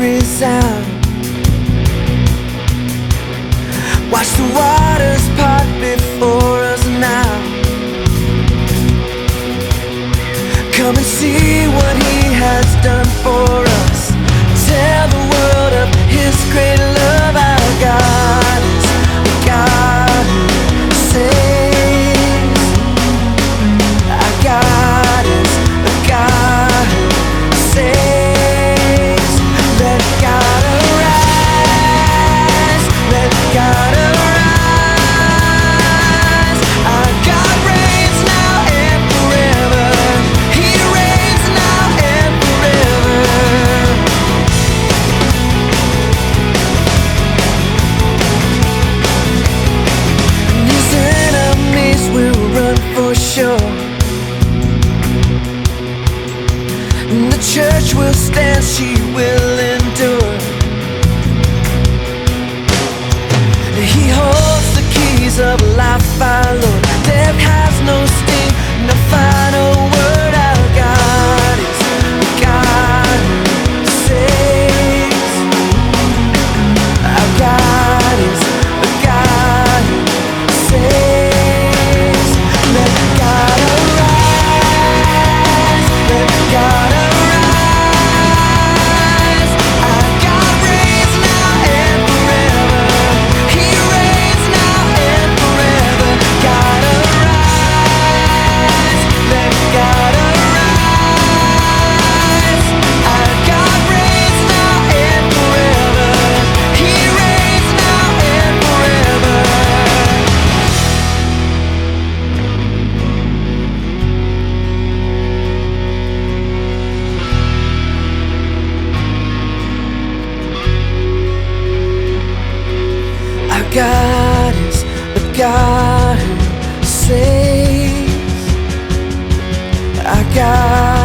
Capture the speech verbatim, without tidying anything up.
resound. Watch the waters part before us now. Come and see what He has done for us. Tell the world of His great love. Our God is a God who saves. Our God is a God who saves. Let God arise. Let God arise. Our God reigns now and forever. He reigns now and forever. And His enemies will run for sure. And the church will stand, she will endure. He holds the keys of life, our Lord. Death has no sting, no final word. Our God is a God who saves. Our God is a God who saves. Let God arise. Let God arise. Our God reigns now and forever. He reigns now and forever. God arise. Let God arise. Our God reigns now and forever. He reigns now and forever. Our God is a God who saves. Our God